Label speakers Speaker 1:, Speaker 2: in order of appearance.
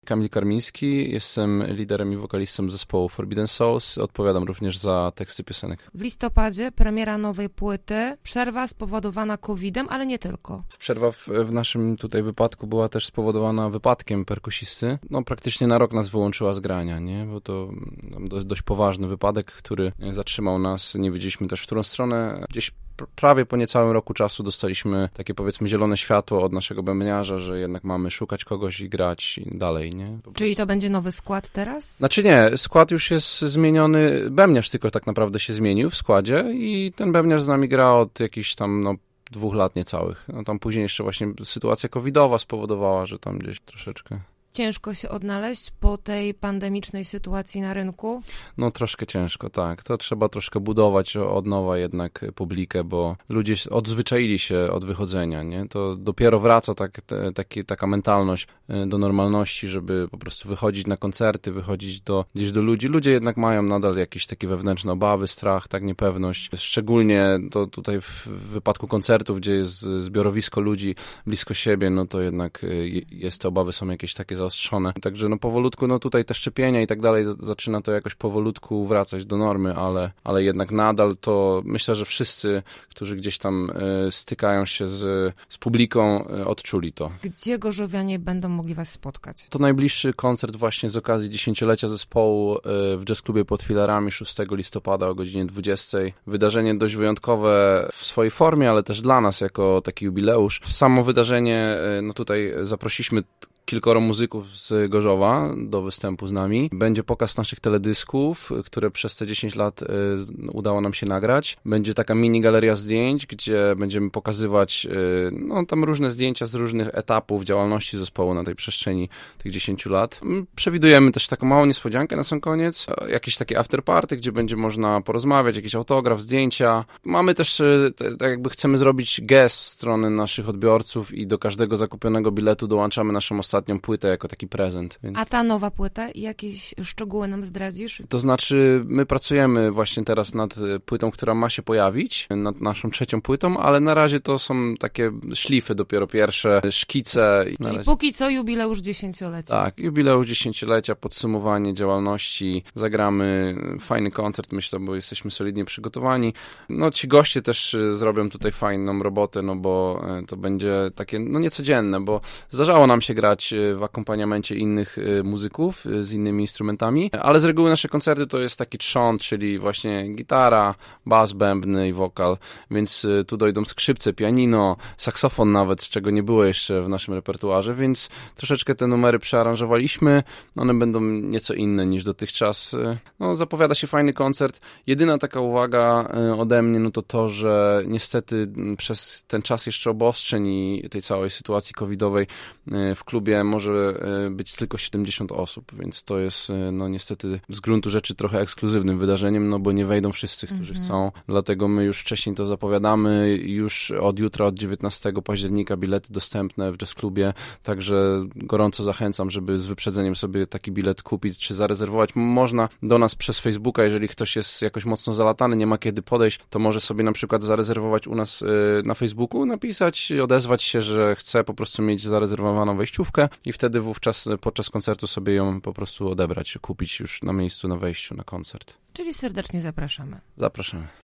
Speaker 1: Kamil Karmiński, jestem liderem i wokalistą zespołu Forbidden Souls, odpowiadam również za teksty piosenek.
Speaker 2: W listopadzie premiera nowej płyty, przerwa spowodowana COVID-em, ale nie tylko.
Speaker 1: Przerwa w naszym tutaj wypadku była też spowodowana wypadkiem perkusisty. No praktycznie na rok nas wyłączyła z grania, nie? Bo to dość poważny wypadek, który zatrzymał nas. Nie wiedzieliśmy też, w którą stronę. Gdzieś prawie po niecałym roku czasu dostaliśmy takie, powiedzmy, zielone światło od naszego bębniarza, że jednak mamy szukać kogoś i grać dalej, nie?
Speaker 2: Czyli to będzie nowy skład teraz?
Speaker 1: Znaczy nie, skład już jest zmieniony, bębniarz tylko tak naprawdę się zmienił w składzie i ten bębniarz z nami gra od jakichś tam 2 lat niecałych. No tam później jeszcze właśnie sytuacja covidowa spowodowała, że tam gdzieś troszeczkę...
Speaker 2: Ciężko się odnaleźć po tej pandemicznej sytuacji na rynku?
Speaker 1: No troszkę ciężko, tak. To trzeba troszkę budować od nowa jednak publikę, bo ludzie odzwyczaili się od wychodzenia, nie? To dopiero wraca taka mentalność do normalności, żeby po prostu wychodzić na koncerty, wychodzić gdzieś do ludzi. Ludzie jednak mają nadal jakieś takie wewnętrzne obawy, strach, tak, niepewność. Szczególnie to tutaj w wypadku koncertów, gdzie jest zbiorowisko ludzi blisko siebie, no to jednak te obawy są jakieś takie zaostrzone. Także powolutku, tutaj te szczepienia i tak dalej, zaczyna to jakoś powolutku wracać do normy, ale jednak nadal to myślę, że wszyscy, którzy gdzieś tam stykają się z publiką, odczuli to.
Speaker 2: Gdzie gorzowianie będą mogli was spotkać?
Speaker 1: To najbliższy koncert właśnie z okazji 10-lecia zespołu w Jazz Clubie pod Filarami 6 listopada o godzinie 20. Wydarzenie dość wyjątkowe w swojej formie, ale też dla nas jako taki jubileusz. Samo wydarzenie, tutaj zaprosiliśmy kilkoro muzyków z Gorzowa do występu z nami. Będzie pokaz naszych teledysków, które przez te 10 lat udało nam się nagrać. Będzie taka mini galeria zdjęć, gdzie będziemy pokazywać tam różne zdjęcia z różnych etapów działalności zespołu na tej przestrzeni tych 10 lat. Przewidujemy też taką małą niespodziankę na sam koniec. Jakieś takie afterparty, gdzie będzie można porozmawiać, jakiś autograf, zdjęcia. Mamy też, tak jakby chcemy zrobić gest w stronę naszych odbiorców i do każdego zakupionego biletu dołączamy naszą ostatnią płytę jako taki prezent. Więc...
Speaker 2: A ta nowa płyta, jakieś szczegóły nam zdradzisz?
Speaker 1: To znaczy, my pracujemy właśnie teraz nad płytą, która ma się pojawić, nad naszą 3. płytą, ale na razie to są takie szlify, dopiero pierwsze szkice.
Speaker 2: Czyli póki co jubileusz 10-lecia.
Speaker 1: Tak, jubileusz 10-lecia, podsumowanie działalności, zagramy fajny koncert, myślę, bo jesteśmy solidnie przygotowani. Ci goście też zrobią tutaj fajną robotę, bo to będzie takie, niecodzienne, bo zdarzało nam się grać w akompaniamencie innych muzyków z innymi instrumentami, ale z reguły nasze koncerty to jest taki trzon, czyli właśnie gitara, bas, bębny i wokal, więc tu dojdą skrzypce, pianino, saksofon nawet, czego nie było jeszcze w naszym repertuarze, więc troszeczkę te numery przearanżowaliśmy, one będą nieco inne niż dotychczas. Zapowiada się fajny koncert. Jedyna taka uwaga ode mnie, to, że niestety przez ten czas jeszcze obostrzeń i tej całej sytuacji covidowej w klubie może być tylko 70 osób, więc to jest niestety z gruntu rzeczy trochę ekskluzywnym wydarzeniem, bo nie wejdą wszyscy, którzy chcą. Dlatego my już wcześniej to zapowiadamy, już od jutra, od 19 października bilety dostępne w Jazz Clubie, także gorąco zachęcam, żeby z wyprzedzeniem sobie taki bilet kupić czy zarezerwować. Można do nas przez Facebooka, jeżeli ktoś jest jakoś mocno zalatany, nie ma kiedy podejść, to może sobie na przykład zarezerwować u nas na Facebooku, napisać, odezwać się, że chce po prostu mieć zarezerwowaną wejściówkę i wtedy wówczas podczas koncertu sobie ją po prostu odebrać, kupić już na miejscu, na wejściu na koncert.
Speaker 2: Czyli serdecznie zapraszamy.
Speaker 1: Zapraszamy.